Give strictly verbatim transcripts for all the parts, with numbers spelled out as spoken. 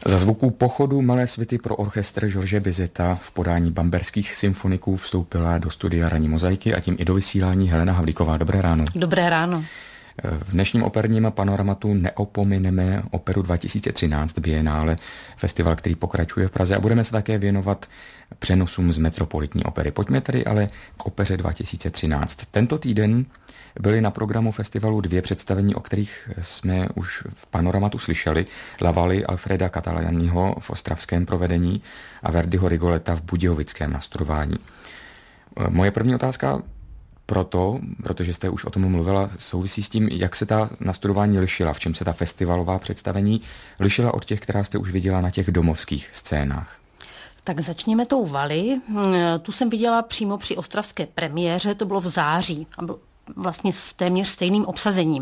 Za zvuků pochodu malé svity pro orchestr George Bizeta v podání bamberských symfoniků vstoupila do studia ranní mozaiky a tím i do vysílání Helena Havlíková. Dobré ráno. Dobré ráno. V dnešním operním panoramatu neopomineme operu dva tisíce třináct Bienále, festival, který pokračuje v Praze, a budeme se také věnovat přenosům z Metropolitní opery. Pojďme tedy ale k opeře dva tisíce třináct. Tento týden byly na programu festivalu dvě představení, o kterých jsme už v panoramatu slyšeli. Lavali Alfreda Catalaniho v ostravském provedení a Verdiho Rigoleta v budějovickém nastudování. Moje první otázka proto, protože jste už o tom mluvila, souvisí s tím, jak se ta nastudování lišila, v čem se ta festivalová představení lišila od těch, která jste už viděla na těch domovských scénách. Tak začněme tou Vali. Tu jsem viděla přímo při ostravské premiéře, to bylo v září a byl vlastně s téměř stejným obsazením.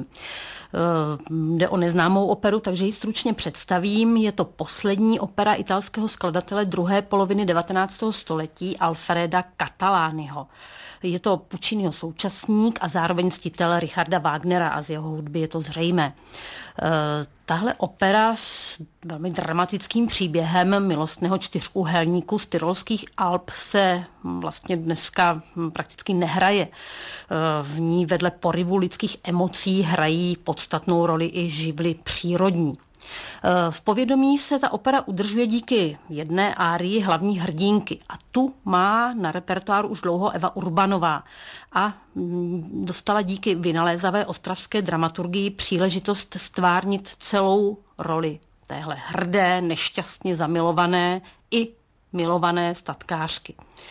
Jde o neznámou operu, takže ji stručně představím. Je to poslední opera italského skladatele druhé poloviny devatenáctého století Alfreda Catalaniho. Je to Pucciniho současník a zároveň ctitel Richarda Wagnera a z jeho hudby je to zřejmé. Tahle opera s velmi dramatickým příběhem milostného čtyřúhelníku z tyrolských Alp se vlastně dneska prakticky nehraje. V ní vedle poryvu lidských emocí hrají podstatnou roli i živly přírodní. V povědomí se ta opera udržuje díky jedné árii hlavní hrdinky a tu má na repertoáru už dlouho Eva Urbanová a dostala díky vynalézavé ostravské dramaturgii příležitost stvárnit celou roli téhle hrdé, nešťastně zamilované i milované statkářky.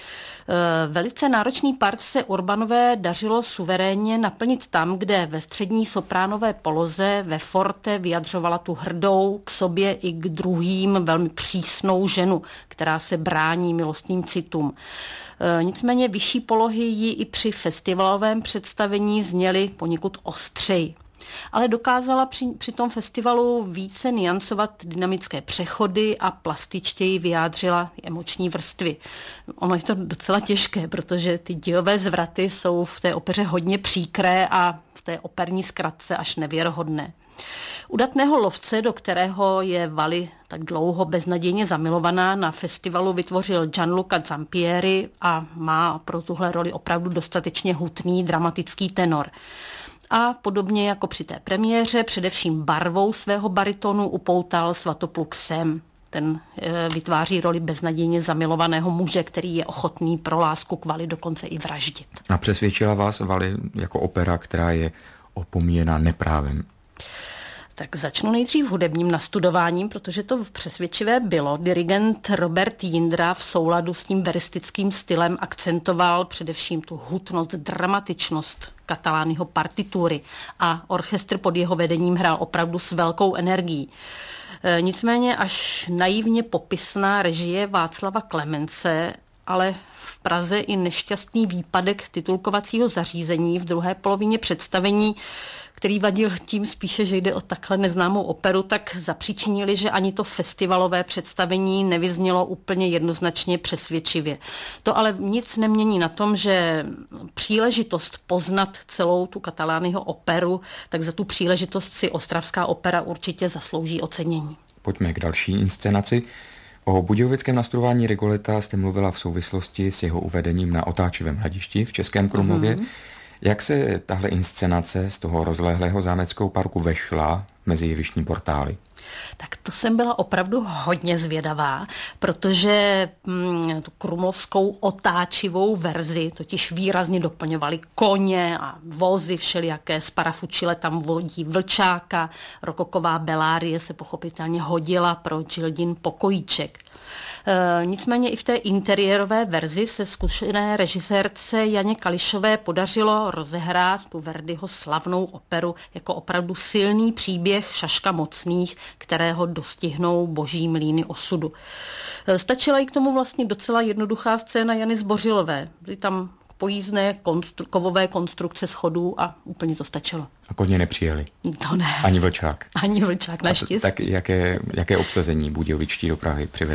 Velice náročný part se Urbanové dařilo suverénně naplnit tam, kde ve střední sopránové poloze ve forte vyjadřovala tu hrdou k sobě i k druhým velmi přísnou ženu, která se brání milostným citům. Nicméně vyšší polohy ji i při festivalovém představení zněly poněkud ostřeji. Ale dokázala při, při tom festivalu více niancovat dynamické přechody a plastičtěji vyjádřila emoční vrstvy. Ono je to docela těžké, protože ty dějové zvraty jsou v té opeře hodně příkré a v té operní zkratce až nevěrohodné. Udatného lovce, do kterého je Vali tak dlouho beznadějně zamilovaná, na festivalu vytvořil Gianluca Zampieri a má pro tuhle roli opravdu dostatečně hutný dramatický tenor. A podobně jako při té premiéře, především barvou svého baritonu upoutal Svatopluk Sem. Ten e, vytváří roli beznadějně zamilovaného muže, který je ochotný pro lásku k Vali dokonce i vraždit. A přesvědčila vás Vali jako opera, která je opomíjena neprávem? Tak začnu nejdřív hudebním nastudováním, protože to přesvědčivé bylo. Dirigent Robert Jindra v souladu s tím veristickým stylem akcentoval především tu hutnost, dramatičnost Catalaniho partitury a orchestr pod jeho vedením hrál opravdu s velkou energií. Nicméně až naivně popisná režie Václava Klemence, ale v Praze i nešťastný výpadek titulkovacího zařízení v druhé polovině představení, který vadil tím spíše, že jde o takhle neznámou operu, tak zapříčinili, že ani to festivalové představení nevyznělo úplně jednoznačně přesvědčivě. To ale nic nemění na tom, že příležitost poznat celou tu Catalaniho operu, tak za tu příležitost si ostravská opera určitě zaslouží ocenění. Pojďme k další inscenaci. O budějovickém nastudování Rigoleta jste mluvila v souvislosti s jeho uvedením na Otáčivém hradišti v Českém Krumlově. Mm-hmm. Jak se tahle inscenace z toho rozlehlého zámeckého parku vešla mezi jevištní portály? Tak to jsem byla opravdu hodně zvědavá, protože hm, tu krumlovskou otáčivou verzi totiž výrazně doplňovaly koně a vozy všelijaké, z Parafučile tam vodí vlčáka, rokoková Bellarie se pochopitelně hodila pro Gildin pokojíček. E, nicméně i v té interiérové verzi se zkušené režisérce Janě Kališové podařilo rozehrát tu Verdiho slavnou operu jako opravdu silný příběh Šaška mocných, kterého dostihnou boží mlýny osudu. E, stačila i k tomu vlastně docela jednoduchá scéna Jany Zbořilové. Byly tam pojízdné konstru- kovové konstrukce schodů a úplně to stačilo. A koně nepřijeli? To ne. Ani vlčák? Ani vlčák, naštěstí. Tak jaké, jaké obsazení budějovičtí do Prahy přivezli?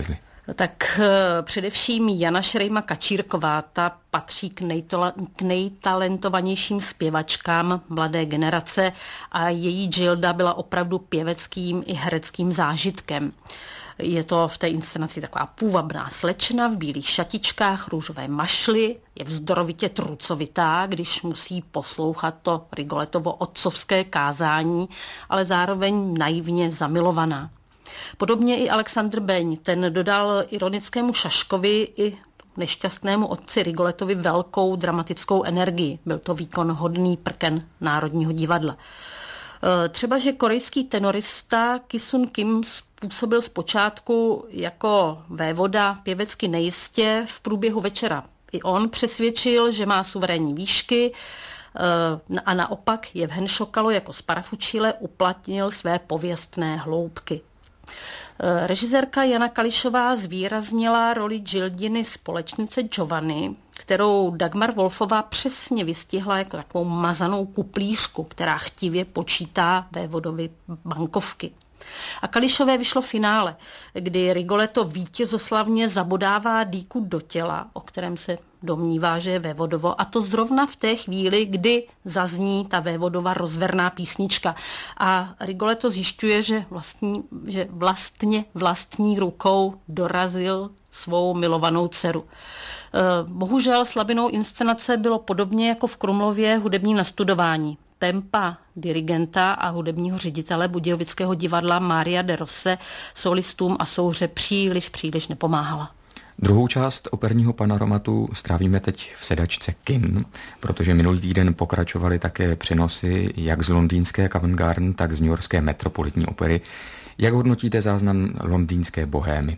Tak především Jana Šrejma Kačírková, ta patří k, nejtola, k nejtalentovanějším zpěvačkám mladé generace a její Gilda byla opravdu pěveckým i hereckým zážitkem. Je to v té inscenaci taková půvabná slečna v bílých šatičkách, růžové mašly, je vzdorovitě trucovitá, když musí poslouchat to Rigoletovo otcovské kázání, ale zároveň naivně zamilovaná. Podobně i Alexandr Beň, ten dodal ironickému Šaškovi i nešťastnému otci Rigoletovi velkou dramatickou energii. Byl to výkon hodný prken Národního divadla. Třeba, že korejský tenorista Ki-sun Kim působil zpočátku jako vévoda pěvecky nejistě, v průběhu večera i on přesvědčil, že má suverénní výšky a naopak Jevhen Šokalo jako Sparafučíle uplatnil své pověstné hloubky. Režisérka Jana Kališová zvýraznila roli Gildiny společnice Giovanny, kterou Dagmar Wolfová přesně vystihla jako takovou mazanou kuplířku, která chtivě počítá vévodovi bankovky. A Kališové vyšlo finále, kdy Rigoletto vítězoslavně zabodává dýku do těla, o kterém se domnívá, že je vévodovo, a to zrovna v té chvíli, kdy zazní ta vévodova rozverná písnička. A Rigoletto zjišťuje, že, vlastní, že vlastně vlastní rukou dorazil svou milovanou dceru. Bohužel slabinou inscenace bylo podobně jako v Krumlově hudební nastudování. Tempa dirigenta a hudebního ředitele Budějovického divadla Mária de Rosse solistům a souhře příliš, příliš nepomáhala. Druhou část operního panoramatu strávíme teď v sedačce kin, protože minulý týden pokračovaly také přenosy jak z londýnské Covent Garden, tak z newyorské Metropolitní opery. Jak hodnotíte záznam londýnské bohémy?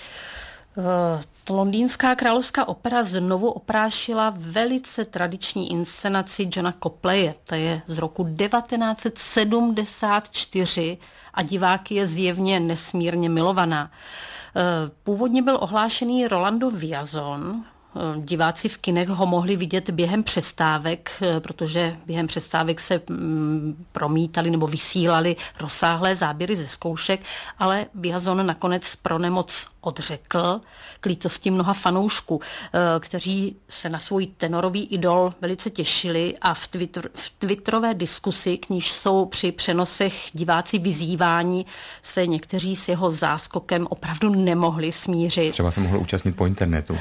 Londýnská královská opera znovu oprášila velice tradiční inscenaci Johna Copleje. Ta je z roku devatenáct set sedmdesát čtyři a diváky je zjevně nesmírně milovaná. Původně byl ohlášený Rolando Villazon. Diváci v kinech ho mohli vidět během přestávek, protože během přestávek se promítali nebo vysílali rozsáhlé záběry ze zkoušek, ale Villazon nakonec pro nemoc odřekl k lítosti mnoha fanoušků, kteří se na svůj tenorový idol velice těšili a v, Twitter, v twitterové diskusi, k níž jsou při přenosech diváci vyzýváni, se někteří s jeho záskokem opravdu nemohli smířit. Třeba se mohl účastnit po internetu.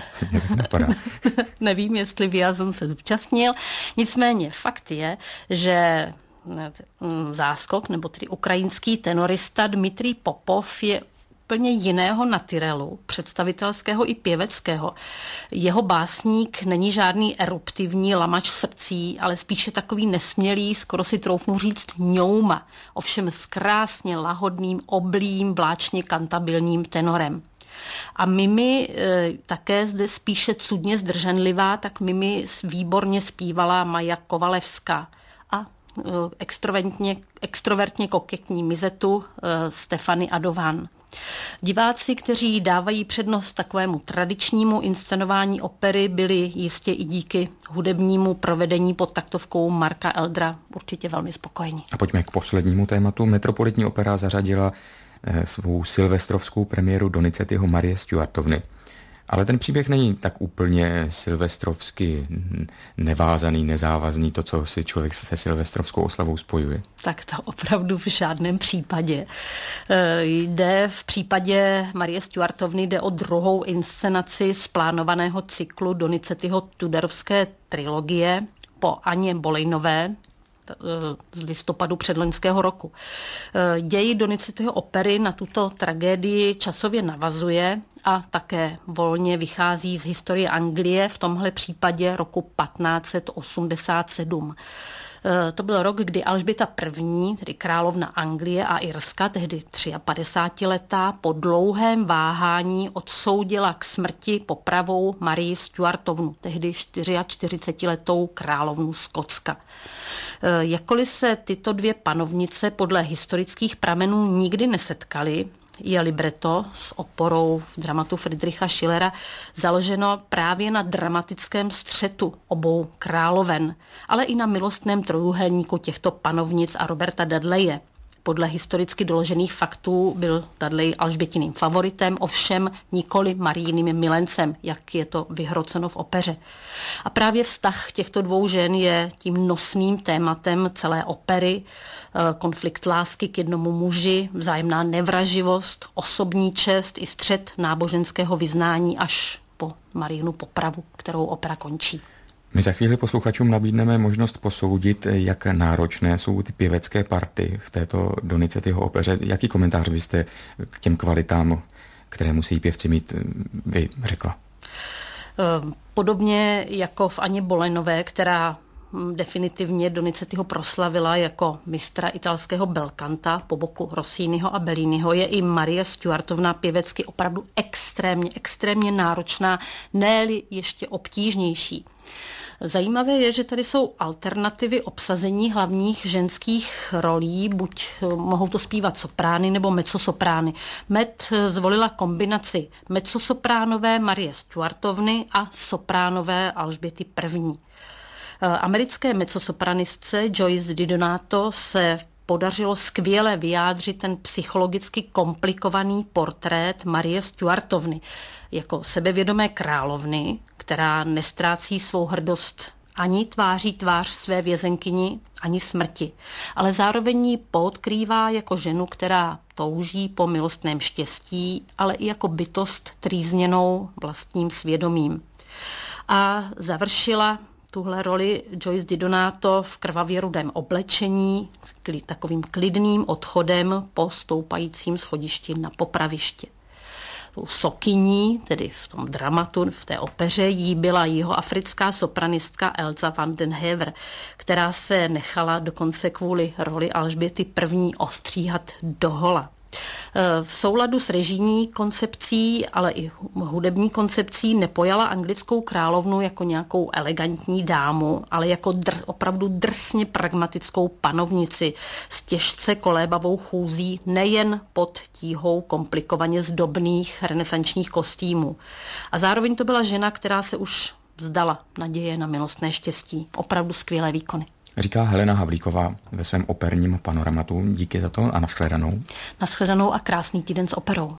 Nevím, jestli Villazon se zúčastnil. Nicméně fakt je, že záskok, nebo tedy ukrajinský tenorista Dmitrij Popov je úplně jiného natyrelu, představitelského i pěveckého. Jeho básník není žádný eruptivní lamač srdcí, ale spíše takový nesmělý, skoro si troufnu říct ňouma, ovšem s krásně lahodným, oblým, vláčně kantabilním tenorem. A Mimi e, také zde spíše cudně zdrženlivá, tak Mimi výborně zpívala Maja Kovalevská a e, extrovertně, extrovertně kokektní Mizetu e, Stefany Adovan. Diváci, kteří dávají přednost takovému tradičnímu inscenování opery, byli jistě i díky hudebnímu provedení pod taktovkou Marka Eldra určitě velmi spokojení. A pojďme k poslednímu tématu. Metropolitní opera zařadila svou silvestrovskou premiéru Donizettiho Marie Stuartovny. Ale ten příběh není tak úplně silvestrovsky nevázaný, nezávazný, to, co si člověk se silvestrovskou oslavou spojuje. Tak to opravdu v žádném případě. Jde v případě Marie Stuartovny jde o druhou inscenaci z plánovaného cyklu Donizettiho Tudorovské trilogie po Aně Bolejnové z listopadu předloňského roku. Děj Donizettiho opery na tuto tragédii časově navazuje a také volně vychází z historie Anglie, v tomhle případě roku patnáct set osmdesát sedm. To byl rok, kdy Alžběta I., tedy královna Anglie a Irska, tehdy padesátitříletá, po dlouhém váhání odsoudila k smrti popravou Marii Stuartovnu, tehdy čtyřiačtyřicetiletou královnu Skotska. Jakkoliv se tyto dvě panovnice podle historických pramenů nikdy nesetkaly, je libreto s oporou v dramatu Friedricha Schillera založeno právě na dramatickém střetu obou královen, ale i na milostném trojúhelníku těchto panovnic a Roberta Dudleye. Podle historicky doložených faktů byl Dudley Alžbětiným favoritem, ovšem nikoli Mariiným milencem, jak je to vyhroceno v opeře. A právě vztah těchto dvou žen je tím nosným tématem celé opery. Konflikt lásky k jednomu muži, vzájemná nevraživost, osobní čest i střet náboženského vyznání až po Mariinu popravu, kterou opera končí. My za chvíli posluchačům nabídneme možnost posoudit, jak náročné jsou ty pěvecké party v této Donizettiho opeře. Jaký komentář byste k těm kvalitám, které musí pěvci mít, vy řekla? Podobně jako v Anně Boleynové, která definitivně Donizettiho proslavila jako mistra italského belkanta po boku Rossiniho a Belliniho, je i Marie Stuartovna pěvecky opravdu extrémně, extrémně náročná, ne-li ještě obtížnější. Zajímavé je, že tady jsou alternativy obsazení hlavních ženských rolí, buď mohou to zpívat soprány nebo mezzosoprány. Met zvolila kombinaci mezzosopránové Marie Stuartovny a sopránové Alžběty první. Americké mezzosopranistce Joyce DiDonato se podařilo skvěle vyjádřit ten psychologicky komplikovaný portrét Marie Stuartovny jako sebevědomé královny, která nestrácí svou hrdost ani tváří tvář své vězenkyni, ani smrti, ale zároveň ji podkrývá jako ženu, která touží po milostném štěstí, ale i jako bytost trýzněnou vlastním svědomím. A završila tuhle roli Joyce DiDonato v krvavě rudém oblečení, takovým klidným odchodem po stoupajícím schodišti na popraviště. Tou sokyní, tedy v tom dramatu, v té opeře, jí byla jihoafrická sopranistka Elza van den Hever, která se nechala dokonce kvůli roli Alžběty první ostříhat dohola. V souladu s režijní koncepcí, ale i hudební koncepcí nepojala anglickou královnu jako nějakou elegantní dámu, ale jako dr, opravdu drsně pragmatickou panovnici s těžce kolébavou chůzí nejen pod tíhou komplikovaně zdobných renesančních kostýmů. A zároveň to byla žena, která se už vzdala naděje na milostné štěstí. Opravdu skvělé výkony. Říká Helena Havlíková ve svém operním panoramatu. Díky za to a nashledanou. Nashledanou a krásný týden s operou.